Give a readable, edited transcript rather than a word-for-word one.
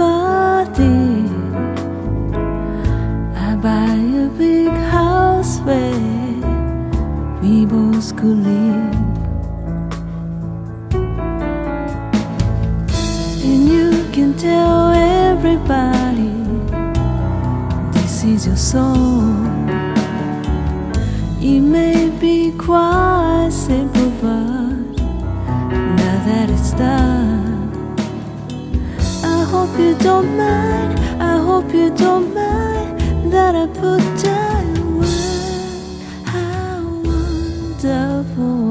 party. I buy a big house where we both could live. And you can tell everybody this is your song. It may be quite simple, but now that it's done, I hope you don't mind, I hope you don't mind that I put down how wonderful